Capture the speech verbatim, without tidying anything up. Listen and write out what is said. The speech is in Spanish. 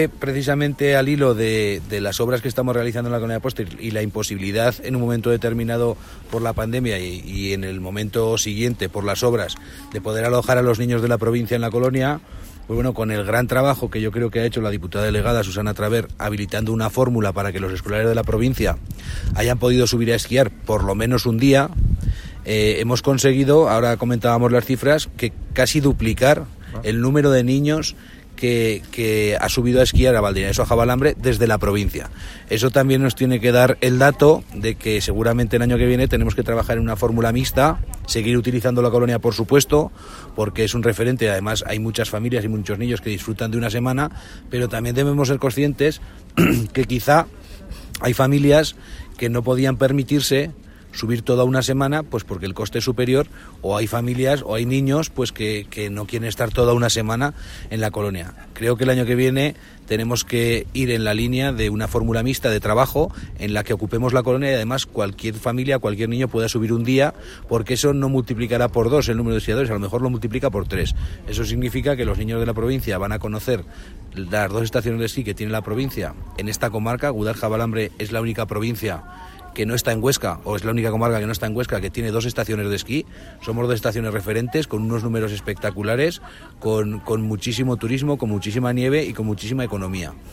Precisamente al hilo de, de las obras que estamos realizando en la Colonia de Apóstol y la imposibilidad en un momento determinado por la pandemia y, y en el momento siguiente por las obras de poder alojar a los niños de la provincia en la colonia, pues bueno, con el gran trabajo que yo creo que ha hecho la diputada delegada Susana Traver habilitando una fórmula para que los escolares de la provincia hayan podido subir a esquiar por lo menos un día, eh, hemos conseguido, ahora comentábamos las cifras, que casi duplicar el número de niños Que, que ha subido a esquiar a Valdivielso, a Javalambre, desde la provincia. Eso también nos tiene que dar el dato de que seguramente el año que viene tenemos que trabajar en una fórmula mixta, seguir utilizando la colonia, por supuesto, porque es un referente. Además, hay muchas familias y muchos niños que disfrutan de una semana, pero también debemos ser conscientes que quizá hay familias que no podían permitirse subir toda una semana, pues porque el coste es superior, o hay familias o hay niños pues que, que no quieren estar toda una semana en la colonia. Creo que el año que viene tenemos que ir en la línea de una fórmula mixta de trabajo en la que ocupemos la colonia y además cualquier familia, cualquier niño pueda subir un día, porque eso no multiplicará por dos el número de esquiadores, a lo mejor lo multiplica por tres. Eso significa que los niños de la provincia van a conocer las dos estaciones de esquí que tiene la provincia en esta comarca. Gudar-Javalambre es la única provincia que no está en Huesca, o es la única comarca que no está en Huesca, que tiene dos estaciones de esquí. Somos dos estaciones referentes, con unos números espectaculares, con, con muchísimo turismo, con muchísima nieve y con muchísima economía.